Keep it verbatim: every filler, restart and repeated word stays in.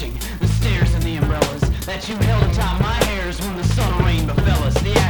watching the stairs and the umbrellas that you held atop my hairs when the sun rain befell us. The